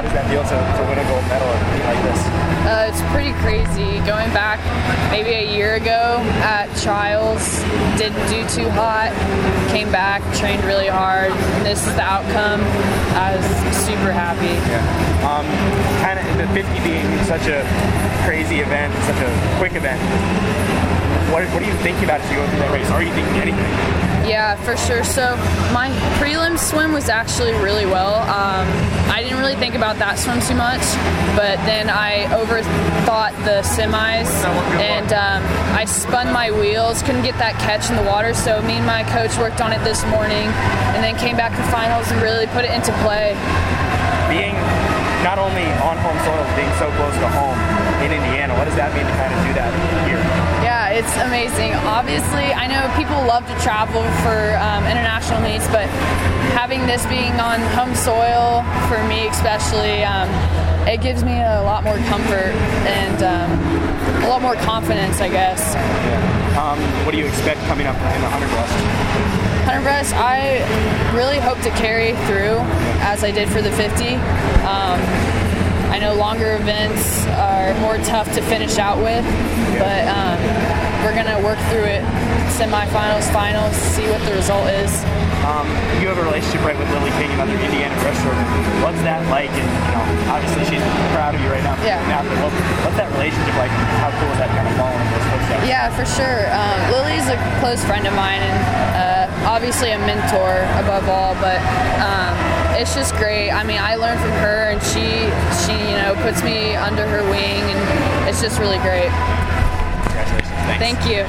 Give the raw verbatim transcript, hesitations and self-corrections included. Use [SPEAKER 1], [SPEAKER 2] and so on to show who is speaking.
[SPEAKER 1] does that feel to, to win a gold medal at a meet like this?
[SPEAKER 2] Uh, it's pretty crazy. Going back maybe a year ago at trials, didn't do too hot, came back, trained really hard, and this is the outcome. I was super happy.
[SPEAKER 1] Yeah. Um, kind of the fifty being such a crazy event, such a quick event. What, what are you thinking about as you go through that race? Are you thinking anything?
[SPEAKER 2] Yeah, for sure. So my prelim swim was actually really well. Um, I didn't really think about that swim too much, but then I overthought the semis, and um, I spun my wheels, couldn't get that catch in the water, so me and my coach worked on it this morning, and then came back to finals and really put it into play.
[SPEAKER 1] Being not only on home soil, being so close to home in Indiana, what does that mean to kind of do that here?
[SPEAKER 2] Yeah, it's amazing. Obviously, I know people love to travel for um, international meets, but having this being on home soil, for me especially, um, it gives me a lot more comfort and um, a lot more confidence, I guess.
[SPEAKER 1] Yeah. Um, what do you expect coming up in the one hundred breast?
[SPEAKER 2] one hundred breast, I really hope to carry through as I did for the fifty. Um, I know longer events are more tough to finish out with, but um, we're going to work through it, semifinals, finals, see what the result is.
[SPEAKER 1] Um, you have a relationship right with Lily King, another Indiana breaststroker. What's that like? And you know, obviously she's proud of you right now.
[SPEAKER 2] Yeah.
[SPEAKER 1] Now, but what's that relationship like? How cool is that kind of following those footsteps?
[SPEAKER 2] Yeah, for sure. Um, Lily's a close friend of mine, and uh, obviously a mentor above all. But um, it's just great. I mean, I learn from her, and she, she, you know, puts me under her wing, and it's just really great.
[SPEAKER 1] Congratulations. Thanks.
[SPEAKER 2] Thank you.